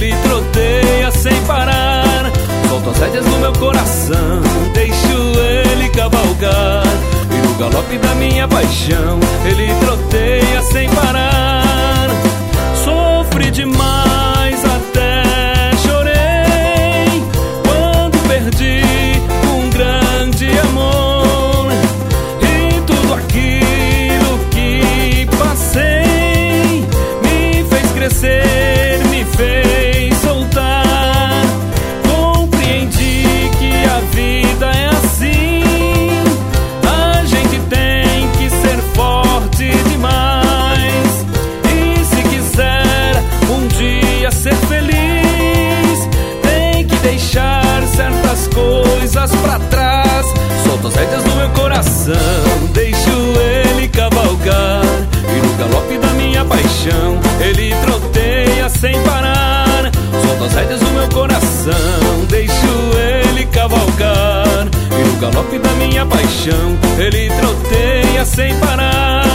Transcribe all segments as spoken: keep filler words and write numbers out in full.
ele troteia sem parar. Solto as rédeas do meu coração, deixo ele cavalgar. E no galope da minha paixão, ele troteia sem parar. Sofri demais, até chorei quando perdi um grande amor. E tudo aquilo que passei me fez crescer, me fez soltar. Compreendi que a vida é assim, a gente tem que ser forte demais. E se quiser um dia ser feliz, tem que deixar certas coisas pra trás. Solto as rédeas do meu coração, deixo ele cavalgar. E no galope da minha paixão, ele troteia sem parar. Solto as rédeas do meu coração, deixo ele cavalgar. E no galope da minha paixão, ele troteia sem parar.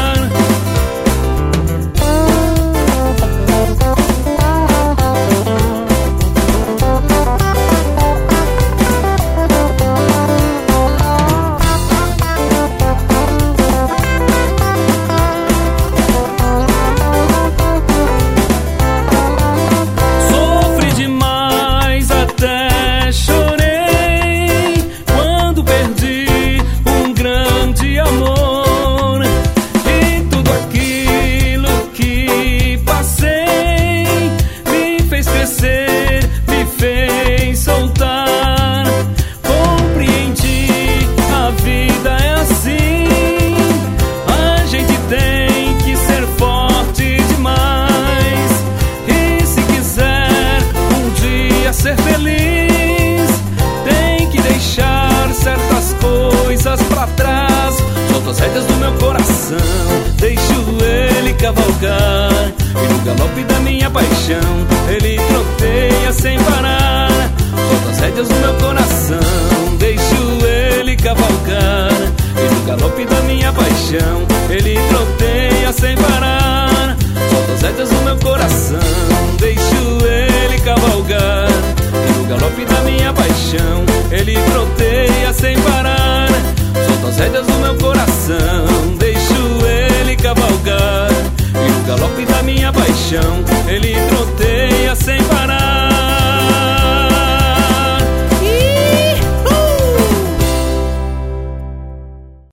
Ser feliz, tem que deixar certas coisas pra trás. Solto as rédeas do meu coração, deixo ele cavalgar. E no galope da minha paixão, ele troteia sem parar. Solto as rédeas do meu coração, deixo ele cavalgar. E no galope da minha paixão, ele troteia sem parar. Solto as rédeas do meu coração, deixo ele cavalgar. E no galope da minha paixão, ele troteia sem parar. Solto as rédeas do meu coração, deixo ele cavalgar. E no galope da minha paixão,